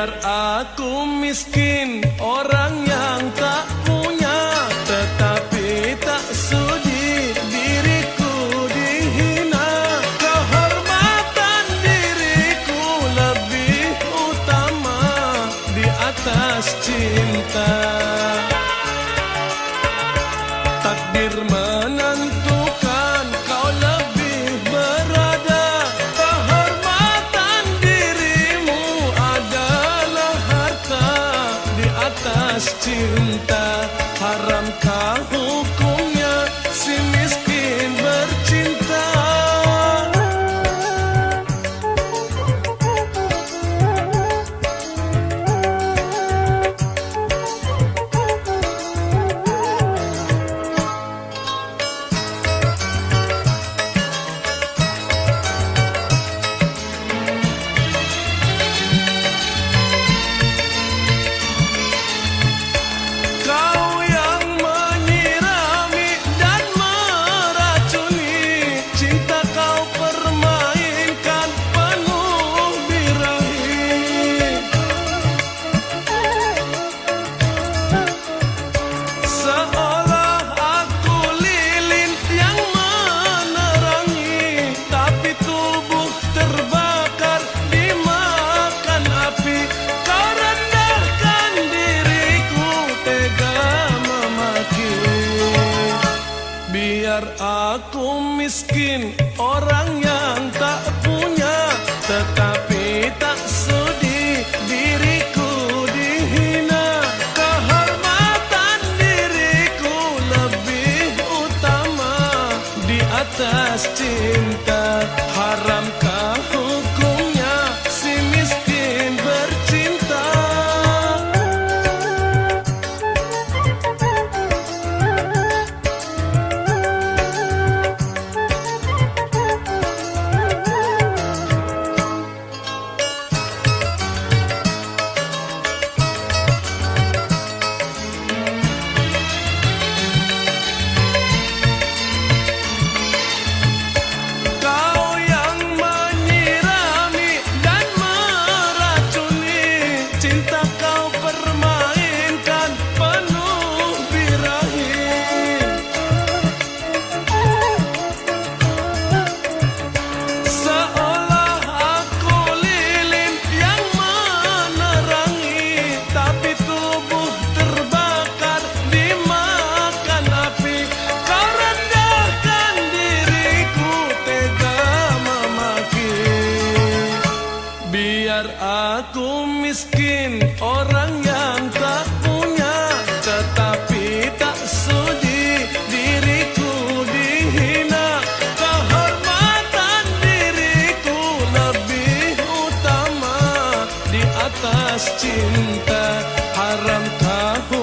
Biar aku miskin, orang yang tak punya, tetapi tak sudi diriku dihina. Kehormatan diriku lebih utama di atas cinta. Takdir menentukan kau lebih berada. Kehormatan dirimu adalah harta di atas cinta. Haramkah hukumnya si miskin bercinta? Biar aku miskin, orang yang tak punya, tetapi tak sudi diriku dihina. Kehormatan diriku lebih utama di atas cinta. Haramkah hukumnya si miskin bercinta? Biar aku miskin, orang yang tak punya, tetapi tak sudi diriku dihina. Kehormatan diriku lebih utama di atas cinta. Haramkah